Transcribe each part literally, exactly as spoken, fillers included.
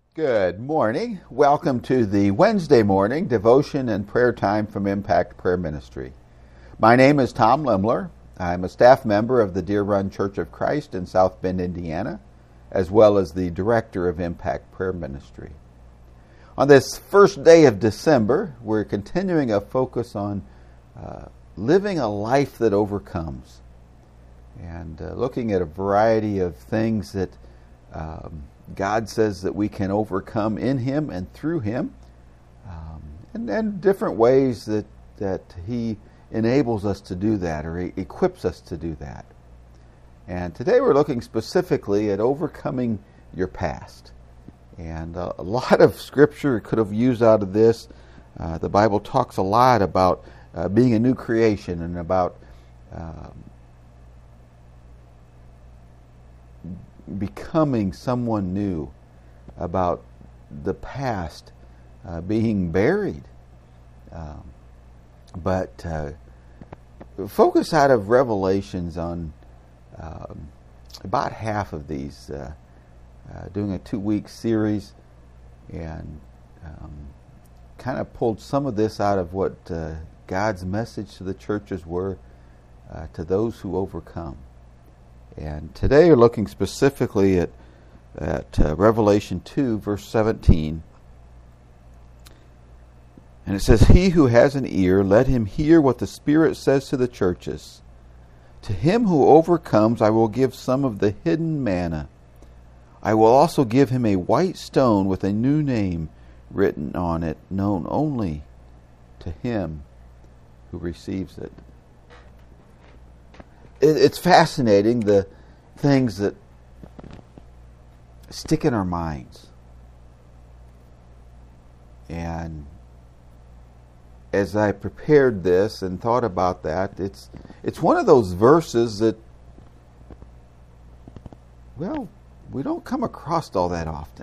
Good morning. Welcome to the Wednesday morning devotion and prayer time from Impact Prayer Ministry. My name is Tom Limler. I'm a staff member of the Deer Run Church of Christ in South Bend, Indiana, as well as the director of Impact Prayer Ministry. On this first day of December, we're continuing a focus on uh, living a life that overcomes and uh, looking at a variety of things that um, God says that we can overcome in Him and through Him, um, and, and different ways that, that He enables us to do that or He equips us to do that. And today we're looking specifically at overcoming your past. And uh, a lot of Scripture could have used out of this. Uh, the Bible talks a lot about uh, being a new creation and about um, becoming someone new, about the past uh, being buried. Um, but uh, focus out of Revelations on um, about half of these, uh, uh, doing a two-week series, and um, kind of pulled some of this out of what uh, God's message to the churches were uh, to those who overcome. And today we're looking specifically at, at uh, Revelation two, verse seventeen. And it says, "He who has an ear, let him hear what the Spirit says to the churches. To him who overcomes, I will give some of the hidden manna. I will also give him a white stone with a new name written on it, known only to him who receives it." It's fascinating, the things that stick in our minds. And as I prepared this and thought about that, it's it's one of those verses that, well, we don't come across all that often.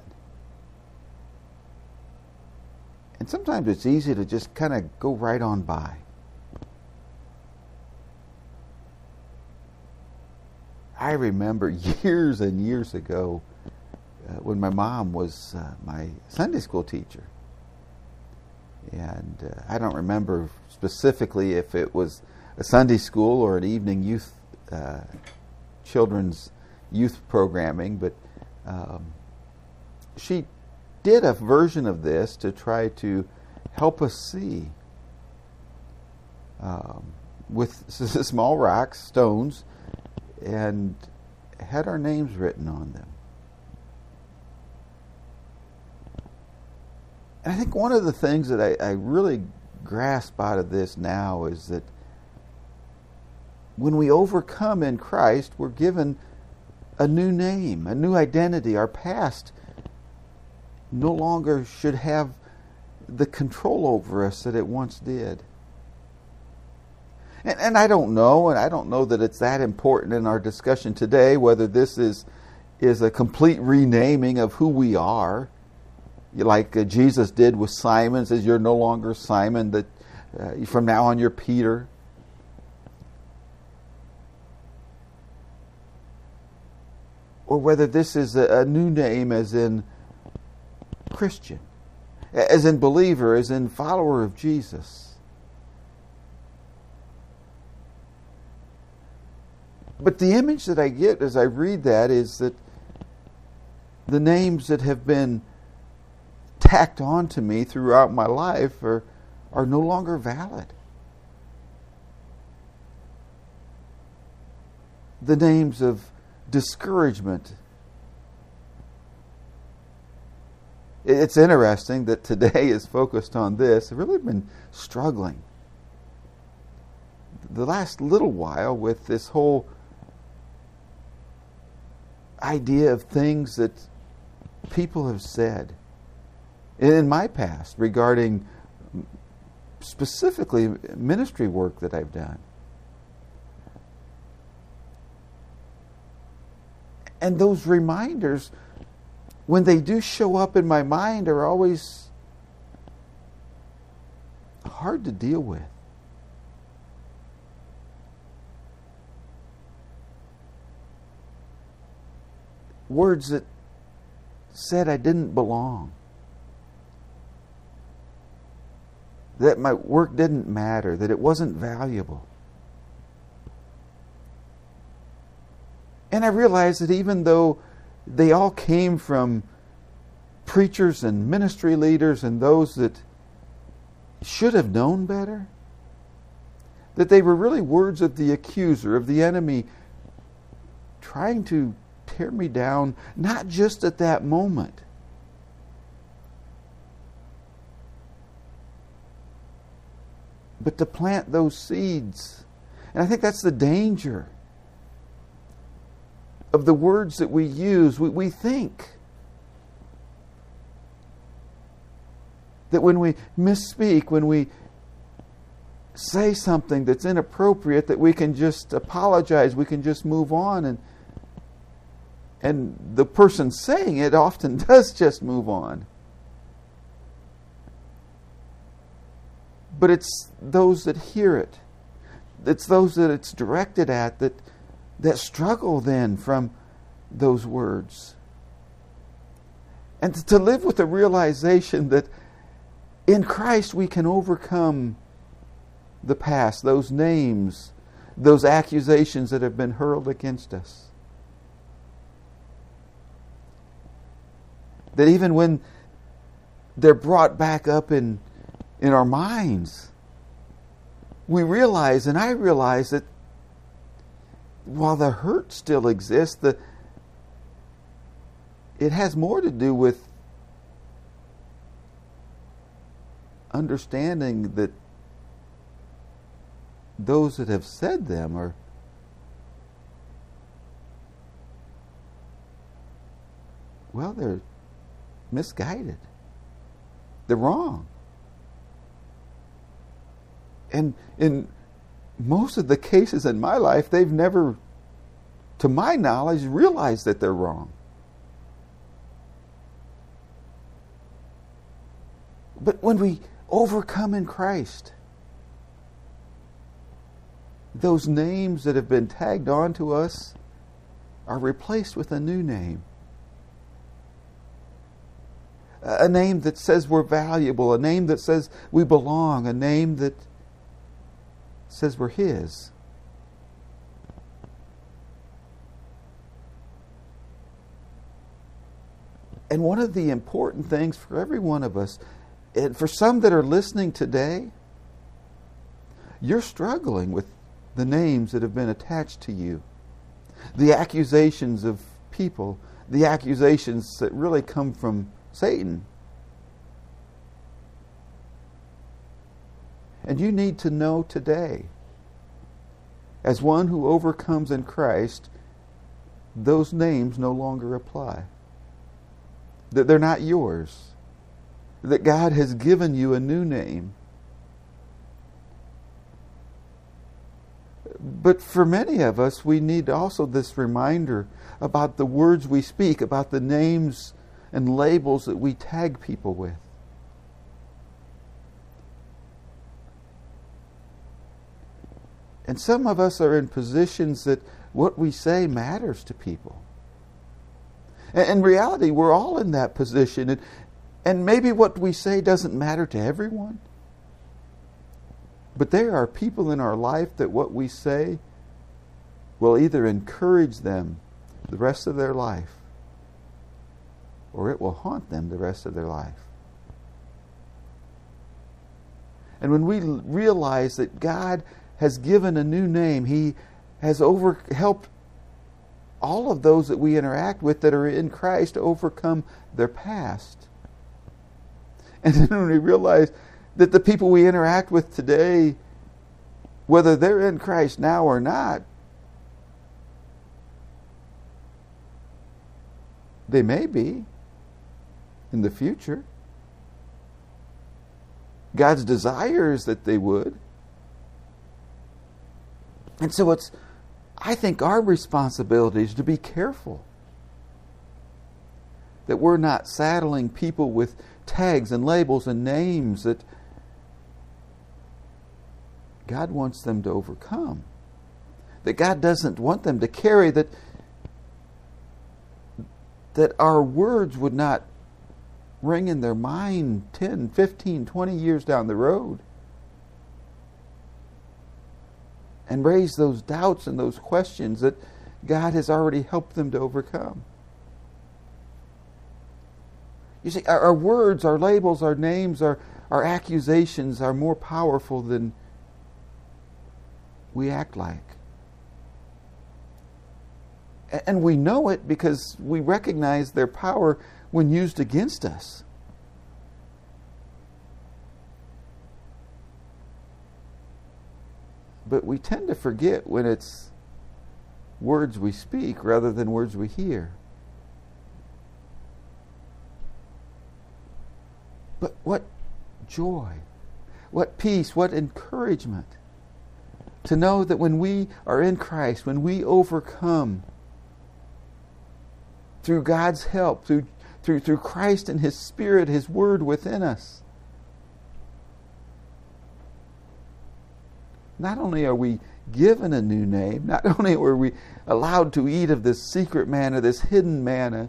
And sometimes it's easy to just kind of go right on by. I remember years and years ago uh, when my mom was uh, my Sunday school teacher. And uh, I don't remember specifically if it was a Sunday school or an evening youth, uh, children's youth programming, but um, she did a version of this to try to help us see um, with small rocks, stones, and had our names written on them. And I think one of the things that I, I really grasp out of this now is that when we overcome in Christ, we're given a new name, a new identity. Our past no longer should have the control over us that it once did. And, and I don't know, and I don't know that it's that important in our discussion today, whether this is is a complete renaming of who we are, like uh, Jesus did with Simon, says you're no longer Simon, that uh, from now on you're Peter. Or whether this is a, a new name as in Christian, as in believer, as in follower of Jesus. But the image that I get as I read that is that the names that have been tacked on to me throughout my life are, are no longer valid. The names of discouragement. It's interesting that today is focused on this. I've really been struggling the last little while with this whole idea of things that people have said in my past regarding specifically ministry work that I've done. And those reminders, when they do show up in my mind, are always hard to deal with. Words that said I didn't belong, that my work didn't matter, that it wasn't valuable. And I realized that even though they all came from preachers and ministry leaders and those that should have known better, that they were really words of the accuser, of the enemy, trying to tear me down, not just at that moment, but to plant those seeds. And I think that's the danger of the words that we use. We, we think that when we misspeak, when we say something that's inappropriate, that we can just apologize, we can just move on, and and the person saying it often does just move on. But it's those that hear it, it's those that it's directed at that that struggle then from those words. And to live with the realization that in Christ we can overcome the past, those names, those accusations that have been hurled against us. That even when they're brought back up in, in our minds, we realize, and I realize, that while the hurt still exists, the, it has more to do with understanding that those that have said them are well, they're misguided. They're wrong. And in most of the cases in my life, they've never, to my knowledge, realized that they're wrong. But when we overcome in Christ, those names that have been tagged onto us are replaced with a new name. A name that says we're valuable, a name that says we belong, a name that says we're His. And one of the important things for every one of us, and for some that are listening today, you're struggling with the names that have been attached to you, the accusations of people, the accusations that really come from Satan. And you need to know today, as one who overcomes in Christ, those names no longer apply. That they're not yours. That God has given you a new name. But for many of us, we need also this reminder about the words we speak, about the names and labels that we tag people with. And some of us are in positions that what we say matters to people. And in reality, we're all in that position. And, and maybe what we say doesn't matter to everyone. But there are people in our life that what we say will either encourage them the rest of their life, or it will haunt them the rest of their life. And when we realize that God has given a new name, He has over helped all of those that we interact with that are in Christ to overcome their past. And then when we realize that the people we interact with today, whether they're in Christ now or not, they may be in the future. God's desire is that they would. And so it's, I think, our responsibility is to be careful that we're not saddling people with tags and labels and names that God wants them to overcome. That God doesn't want them to carry, that that our words would not ring in their mind ten, fifteen, twenty years down the road and raise those doubts and those questions that God has already helped them to overcome. You see, our, our words, our labels, our names, our, our accusations are more powerful than we act like. And we know it because we recognize their power when used against us. But we tend to forget when it's words we speak rather than words we hear. But what joy, what peace, what encouragement to know that when we are in Christ, when we overcome through God's help, through, through, through Christ and His Spirit, His Word within us, not only are we given a new name, not only are we allowed to eat of this secret manna, this hidden manna,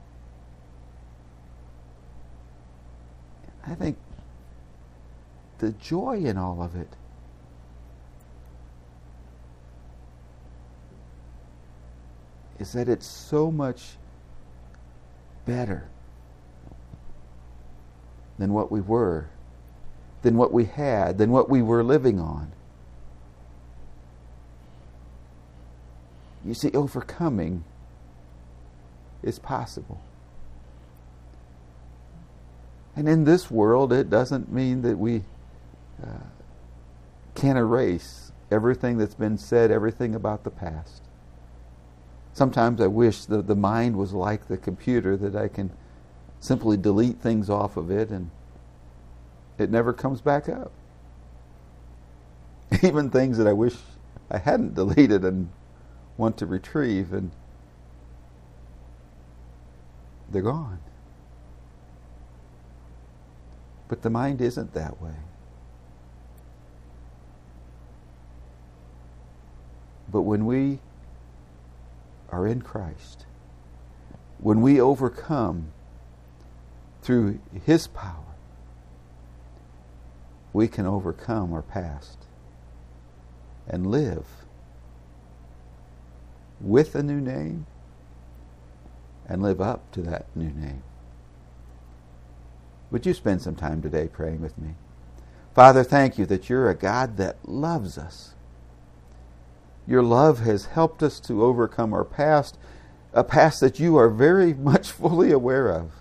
I think the joy in all of it is that it's so much better than what we were, than what we had, than what we were living on. You see, overcoming is possible. And in this world, it doesn't mean that we uh, can erase everything that's been said, everything about the past. Sometimes I wish that the mind was like the computer, that I can simply delete things off of it and it never comes back up. Even things that I wish I hadn't deleted and want to retrieve, and they're gone. But the mind isn't that way. But when we are in Christ, when we overcome through His power, we can overcome our past and live with a new name and live up to that new name. Would you spend some time today praying with me? Father, thank you that you're a God that loves us. Your love has helped us to overcome our past, a past that you are very much fully aware of.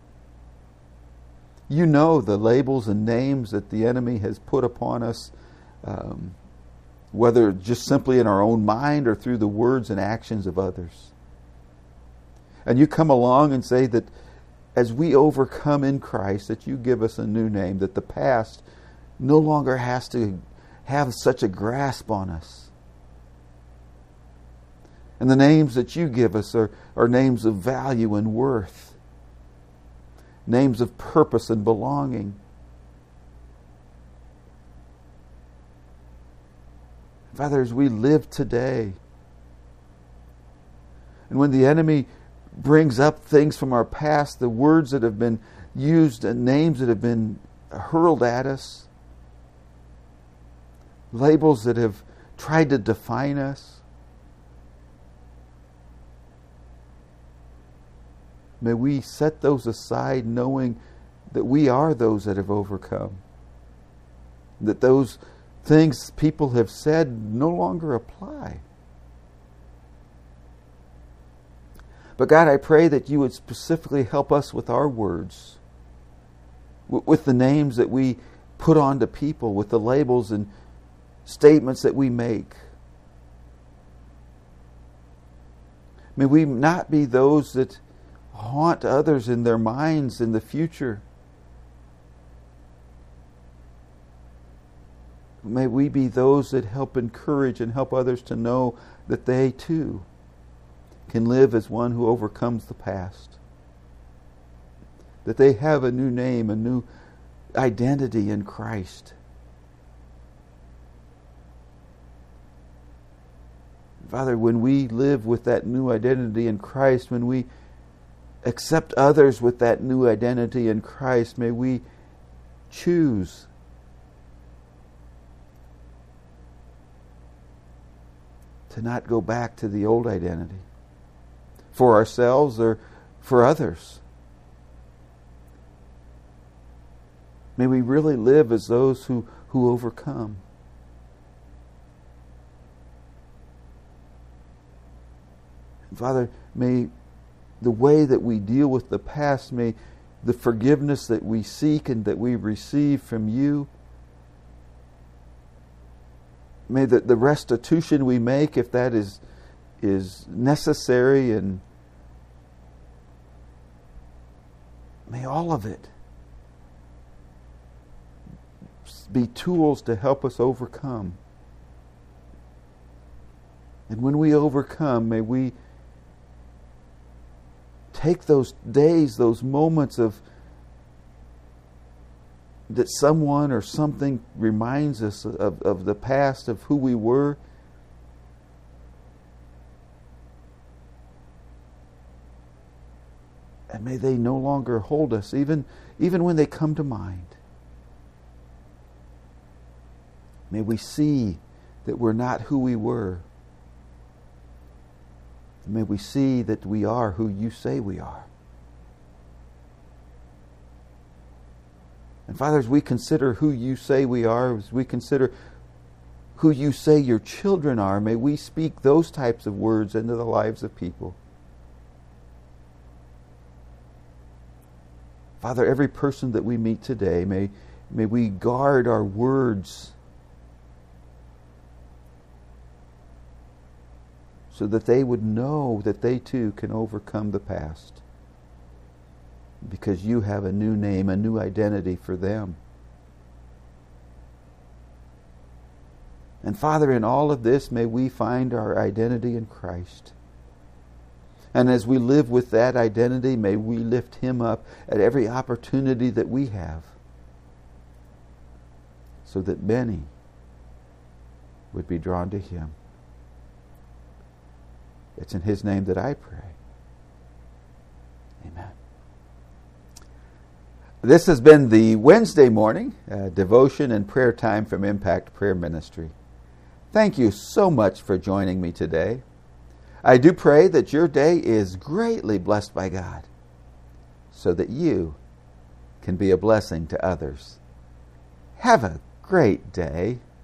You know the labels and names that the enemy has put upon us, um, whether just simply in our own mind or through the words and actions of others. And you come along and say that as we overcome in Christ, that you give us a new name, that the past no longer has to have such a grasp on us. And the names that you give us are, are names of value and worth, names of purpose and belonging. Father, as we live today, and when the enemy brings up things from our past, the words that have been used and names that have been hurled at us, labels that have tried to define us, may we set those aside, knowing that we are those that have overcome, that those things people have said no longer apply. But God, I pray that you would specifically help us with our words, with the names that we put onto people, with the labels and statements that we make. May we not be those that haunt others in their minds in the future. May we be those that help encourage and help others to know that they too can live as one who overcomes the past. That they have a new name, a new identity in Christ. Father, when we live with that new identity in Christ, when we accept others with that new identity in Christ. May we choose to not go back to the old identity for ourselves or for others. May we really live as those who, who overcome. And Father, may the way that we deal with the past, may the forgiveness that we seek and that we receive from you, may the, the restitution we make, if that is, is necessary, and may all of it be tools to help us overcome. And when we overcome, may we take those days, those moments of that someone or something reminds us of, of the past, of who we were. And may they no longer hold us, even, even when they come to mind. May we see that we're not who we were. May we see that we are who you say we are. And Father, as we consider who you say we are, as we consider who you say your children are, may we speak those types of words into the lives of people. Father, every person that we meet today, may, may we guard our words so that they would know that they too can overcome the past. Because you have a new name, a new identity for them. And Father, in all of this, may we find our identity in Christ. And as we live with that identity, may we lift Him up at every opportunity that we have, so that many would be drawn to Him. It's in His name that I pray. Amen. This has been the Wednesday morning uh, devotion and prayer time from Impact Prayer Ministry. Thank you so much for joining me today. I do pray that your day is greatly blessed by God, so that you can be a blessing to others. Have a great day.